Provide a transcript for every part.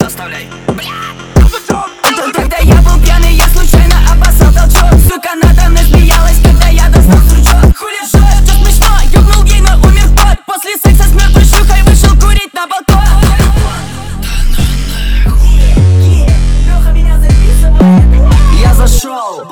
Оставляй. Когда я был пьяный, я случайно обоссал толчок. Сука надо мной смеялась, когда я достал стручок. Хули жжет, что смешно, ёбнул ей, но умер кот. После секса с мертвой шлюхой вышел курить на балкон. Лёха меня записывает. Я зашел.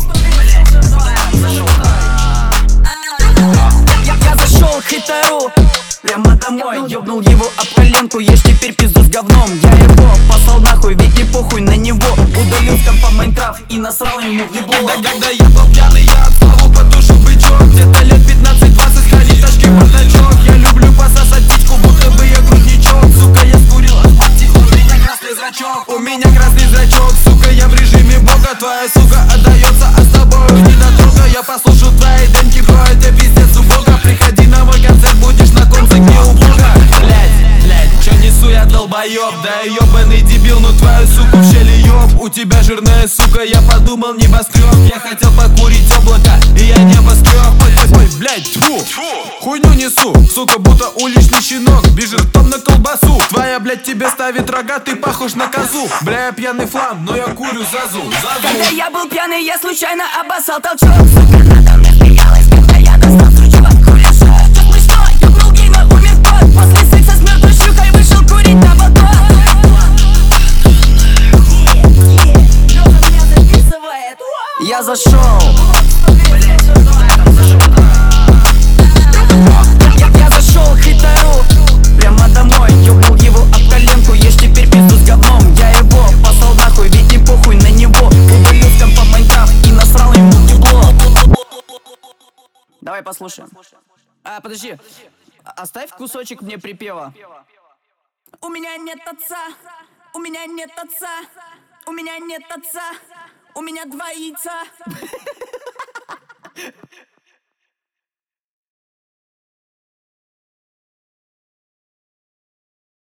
Я зашел к хитеру прямо домой, ёбнул его об коленку. Ешь теперь пизду с говном. Я его послал нахуй, ведь не похуй на него. Удалил с компа Майнкрафт и насрал ему в ебло. Когда я был пьяный, я от славу потушил бычок. Где-то лет 15-20 ходить ташки бардачок. Я люблю пососать птичку, будто бы я грудничок. Сука, я скурил астматику, у меня красный зрачок. У меня красный зрачок, сука, я в режиме бога. Твоя сука отдается, а с тобой не дотрога. Я послушал твои демки, бро, это пиздец убого. Приходи на мой концерт, будешь на концерте у бога. Блядь, чё несу я долбоёб? Да я ёбаный дебил, но твою суку в щели ёб. У тебя жирная сука, я подумал небоскреб. Я хотел покурить облако, и я небоскреб. Ой, блядь, тьфу, хуйню несу. Сука, будто уличный щенок, бежит ртом на колбасу. Твоя, блядь, тебе ставит рога, ты похож на козу. Бля, я пьяный флам, но я курю зазу. Когда я был пьяный, я случайно обоссал толчок. Сука надо мной смеялась, когда я достал стручок. Хули жжет, что смешно, ёбнул ей, но умер кот. После секса с мертвой шлюхой вышел курить на балкон. Лёха меня записывает. Я зашел. Я зашел к хитеру прямо домой, ёбнул его об коленку. Ешь теперь пизду с говном. Я его послал нахуй, ведь не похуй на него. Удалил с компа Майнкрафт и насрал ему в ебло. Давай послушаем. Подожди, оставь кусочек мне припева. У меня нет отца, у меня нет отца, у меня нет отца, у меня два яйца.